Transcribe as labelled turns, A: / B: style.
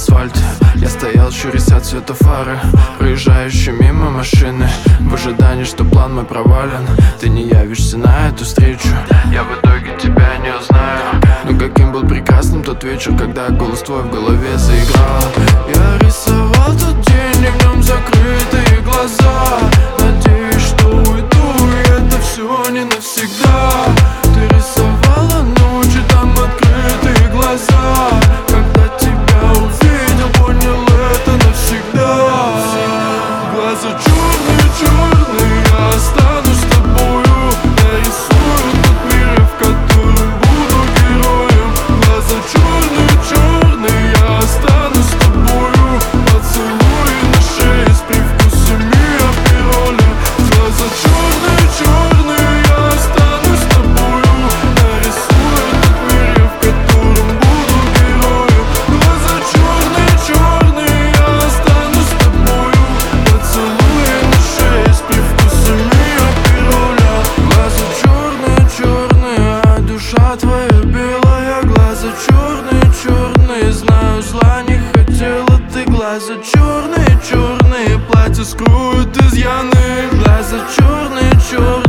A: асфальт. Я стоял, щурясь от светофары, проезжающие мимо машины, в ожидании, что план мой провален. Ты не явишься на эту встречу, я в итоге тебя не узнаю. Но каким был прекрасным тот вечер, когда голос твой в голове заиграл. Я рисовал тот день, и в нем закрытые глаза. Надеюсь, что уйду, и это все не навсегда. Ты рисовала ночи, там открытые глаза. Когда тебя увидел, понял, это навсегда. Глаза черные, я останусь с тобою. Нарисую тот мир, в котором буду героем. Глаза черные, я останусь с тобою. Поцелуй на шее с привкусами апероля. Глаза черные, я останусь с тобою. Нарисую тот мир, в котором буду героем. Глаза черные, я останусь с тобою. Поцелуй на шее с привкусами апероля. Глаза черные, а душа твоя белая. Глаза черные, знаю, зла не хотела ты. Глаза черные, платье скроют изъяны. Глаза черные.